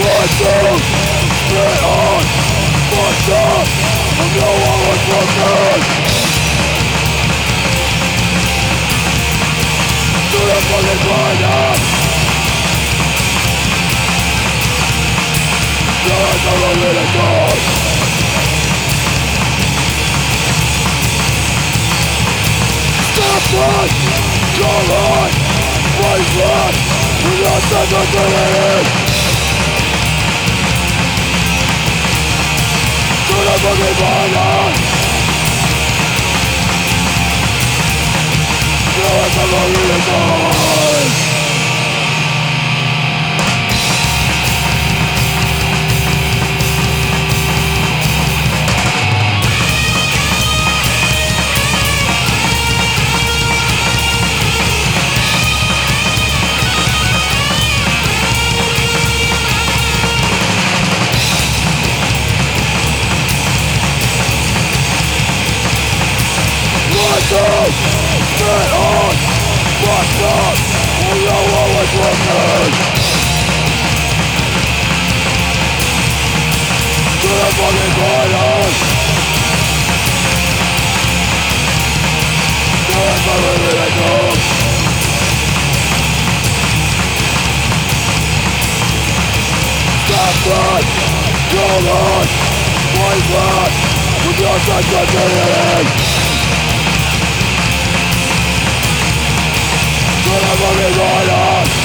myself, spit on myself, I know I was broken. To the fucking grind up. You're never really good. Stop it! Come on! Fight back! We're not second. To the fucking grind up. You're never really good. Myself, spit on myself, I know I was broken. To the fucking grind. You're never really good. Stop it! Come on! Fight back! We're not second. To the fucking grind.